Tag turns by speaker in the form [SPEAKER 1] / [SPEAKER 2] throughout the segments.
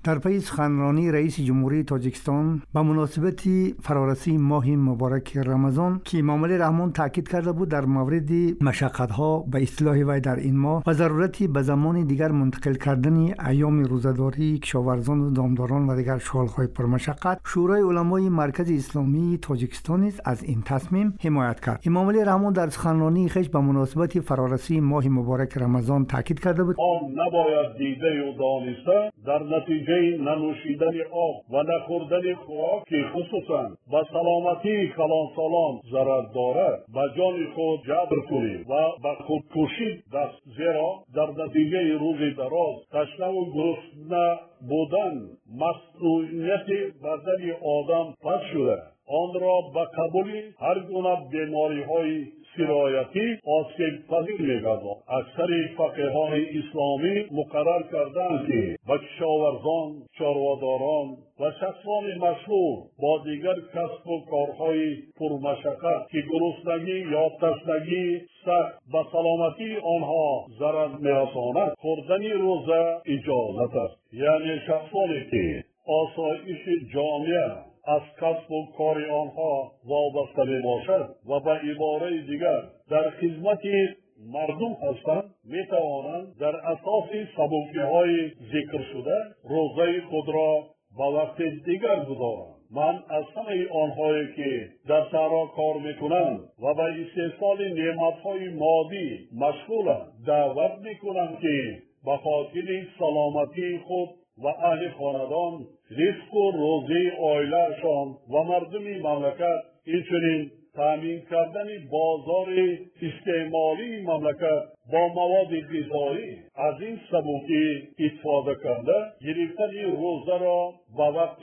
[SPEAKER 1] در پی سخنرانی رئیس جمهوری تاجیکستان به مناسبت فرارسی ماه مبارک رمضان که امام علی رحمان تاکید کرده بود در مورد مشقت‌ها به اصطلاح وی در این ماه و ضرورتی به زمان دیگر منتقل کردن ایام روزه‌داری کشاورزان و دامداران و دیگر شغل‌های پرمشقت، شورای علمای مرکز اسلامی تاجیکستان نیز از این تصمیم حمایت کرد. امام علی رحمان در سخنرانی خویش به مناسبت فرارسی ماه مبارک رمضان تاکید کرده بود:
[SPEAKER 2] نباید دیده و دانسته در نتیجه ننوشیدن آب و نخوردن خوراک که خصوصا به سلامتی کلانسالان ضرر دارد به جان خود جبر کنید و به خودکشی دست، زیرا در نتیجه روز دراز تشنه و گرسنه بودن مسئولیت بدن آدم پس شده، آن را به قبول هر گونه بیماری‌های سرایتی آسیب پذیر می‌گردد. اکثر فقیهان اسلامی مقرر کردند که به کشاورزان، چارواداران و شخصان مشهور با دیگر کسب و کارهای پرمشقت که گرسنگی یا تشنگی سخت به سلامتی آنها ضرر می‌رساند خوردن روزه اجازت است. یعنی شخصانی که آسایش جامعه از کسب و کار آنها وابسته می باشد و به عباره دیگر در خدمت مردم هستند، می توانند در اساس سبوکی‌های ذکر شده روزه خود را به وقت دیگر گذارند. من از همه آنهایی که در صحرا کار میکنند و به استحصال نعمت‌های مادی مشغولند دعوت میکنم که به خاطر سلامتی خود و اهل خاندان، رزق و روزی عائله‌شان و مردم مملکت، همچنین تامین کردن بازار استعمالی مملکت با مواد غذایی از این سبوکی استفاده کرده گرفتن روزه را به وقت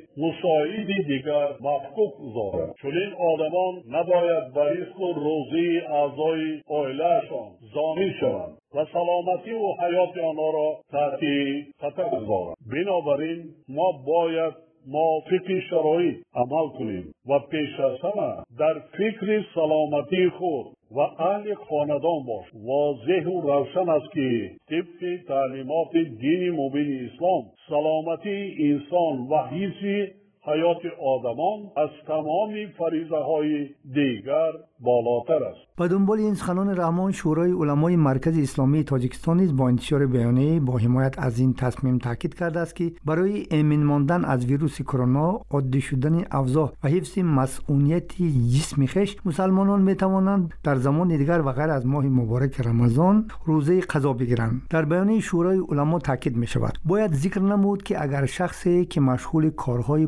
[SPEAKER 2] مساعد دیگر مفکوک گذارد. چنین آدمان نباید به رزق و روزی اعضای عائله‌شان ضامن شوند و سلامتی و حیات آنها را تحت خطر گذارند. بنابراین ما باید موافق شرایط عمل کنیم و پیش از همه در فکر سلامتی خود و اهل خاندان باش. واضح و روشن است که طبق تعلیمات دین مبین اسلام سلامتی انسان و حفظ حیات آدمان از تمام فریضه های دیگر بالاتر است.
[SPEAKER 1] به دنبال این سخنان رحمان، شورای علمای مرکز اسلامی تاجیکستان نیز با انتشار بیانیه با حمایت از این تصمیم تاکید کرده است که برای امن ماندن از ویروس کرونا، عادی شدن اوضاع و حفظ مسئولیت جسم خویش، مسلمانان می توانند در زمان دیگر و غیر از ماه مبارک رمضان روزه قضا بگیرند. در بیانیه شورای علما تاکید می شود باید ذکر نمود که اگر شخصی که مشغول کارهای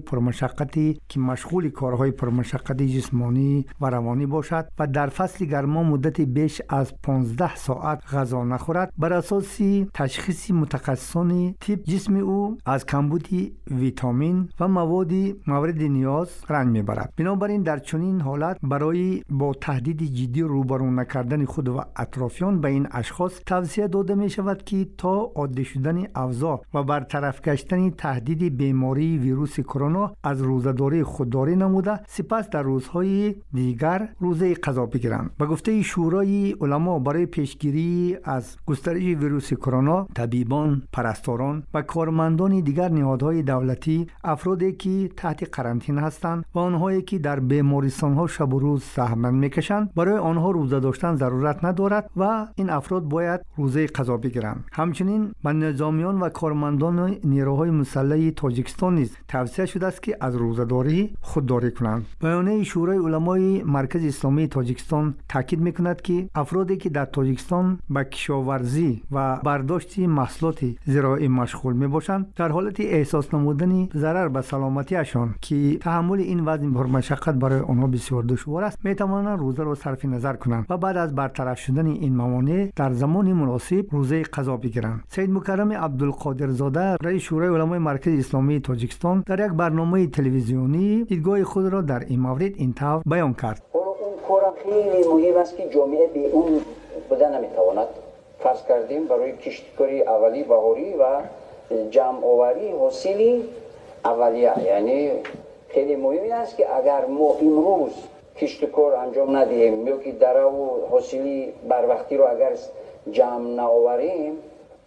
[SPEAKER 1] پرمشقت جسمانی و روانی باشد و در فصل گرما مدت بیش از 15 ساعت غذا نخورد، بر اساس تشخیص متخصصان طب جسم او از کمبود ویتامین و مواد نیاز رنج میبرد. بنابراین در چنین حالت برای با تهدید جدی روبرو نکردن خود و اطرافیان به این اشخاص توصیه داده می شود که تا عادی شدن اوضاع و برطرف گشتن تهدید بیماری ویروس کرونا از روزه‌داری خودداری نموده، سپس در روزهای دیگر روزه قضا بگیرند. به گفته شورای علما، برای پیشگیری از گسترش ویروس کرونا، طبیبان، پرستاران و کارمندان دیگر نهادهای دولتی، افرادی که تحت قرنطینه هستند و آنهایی که در بیمارستان‌ها شب و روز زحمت می‌کشند، برای آنها روزه داشتن ضرورت ندارد و این افراد باید روزه قضا بگیرند. همچنین به نظامیان و کارمندان نیروهای مسلح تاجیکستان نیز توصیه شده است که از روزه‌داری خودداری کنند. بیانیه شورای علمای مرکز اسلامی تاجیکستان تاکید می‌کند که افرادی که در تاجیکستان به کشاورزی و برداشت محصولات زراعی مشغول می‌باشند، در حالت احساس نمودن ضرر به سلامتیشان که تحمل این وزن پرمشقت برای آنها بسیار دشوار است، می‌توانند روزه را صرف نظر کنند و بعد از برطرف شدن این موانع در زمان مناسب روزه قضا بگیرند. سید مکرم عبدالقادر زاده، رئیس شورای علمای مرکز اسلامی تاجیکستان، در یک برنامه تلویزیونی دیدگاه خود را در این مورد اینطور بیان کرد:
[SPEAKER 3] کارم خیلی مهم است که جامعه به اون بودن نمیتواند. فرض کردیم برای کشتکاری اولی بهاری و جمع آوری حاصل اولیه، یعنی خیلی مهم است که اگر ما امروز کشتکار انجام ندهیم یا که دره و حاصلی بر وقتی رو اگر جمع نآوریم،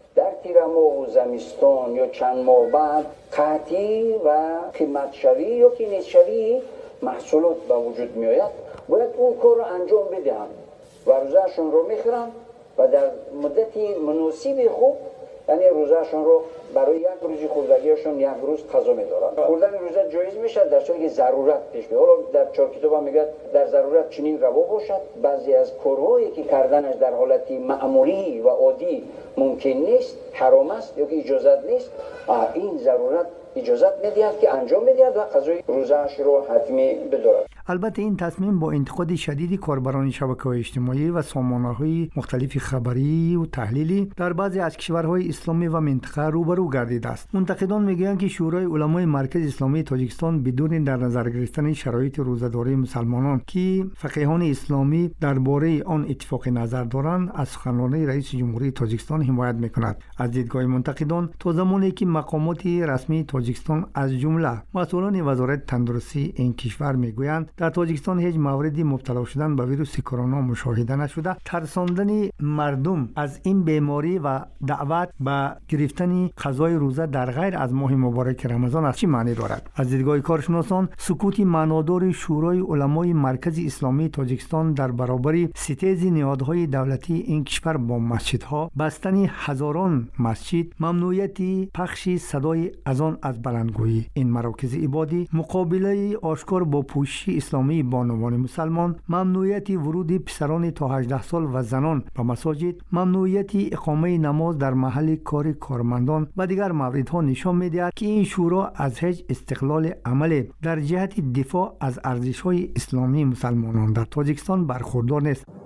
[SPEAKER 3] در تیر ماه و زمستان یا چند ماه بعد قحطی و قیمت شوی یا که نیست شوی محصولات به وجود می آید، باید اون کار رو انجام بدهند و روزهشون رو میخورند و در مدتی مناسب خوب، یعنی روزهشون رو برای یک روزی خوردگیشون یک روز قضا می‌دارن. خوردن روزه جایز میشه در صورتی که ضرورت پیش بیاد. حالا در چهار کتاب میگه در ضرورت چنین روا باشد. بعضی از کارهایی که کردنش در حالتی معمولی و عادی ممکن نیست، حرام است یا که اجازت نیست، این ضرورت اجازت میدهد که انجام بدهد و قضای روزه‌اش رو حتمی بدارد.
[SPEAKER 1] البته این تصمیم با انتقاد شدید کاربران شبکه‌های اجتماعی و سامانه‌های مختلف خبری و تحلیلی در بعضی از کشورهای اسلامی و منطقه روبرو گردیده است. منتقدان میگویند که شورای علمای مرکز اسلامی تاجیکستان بدون در نظر گرفتن شرایط روزه‌داری مسلمانان که فقیهان اسلامی درباره آن اتفاق نظر دارند، از سخنرانی رئیس جمهوری تاجیکستان حمایت می‌کند. از دیدگاه منتقدان، تا زمانی که مقامات رسمی تاجیکستان از جمله مسئولان وزارت تندرستی این کشور میگویند در تاجیکستان هیچ موردی مبتلا شدن به ویروس کرونا مشاهده نشده، ترساندن مردم از این بیماری و دعوت به گرفتن قضای روزه در غیر از ماه مبارک رمضان است چه معنی دارد؟ از دیدگاه کارشناسان، سکوت معنادار شورای علمای مرکز اسلامی تاجیکستان در برابر ستیز نهادهای دولتی این کشور با مسجدها، بستن هزاران مسجد، ممنوعیت پخش صدای اذان از بلندگویی این مراکز عبادی، مقابله آشکار با پوشش اسلامی بانوان مسلمان، ممنوعیت ورود پسران تا 18 سال و زنان به مساجد، ممنوعیت اقامه نماز در محل کار کارمندان و دیگر موردها نشان می‌دهد که این شورا از هیچ استقلال عمل در جهت دفاع از ارزش‌های اسلامی مسلمانان در تاجیکستان برخوردار نیست.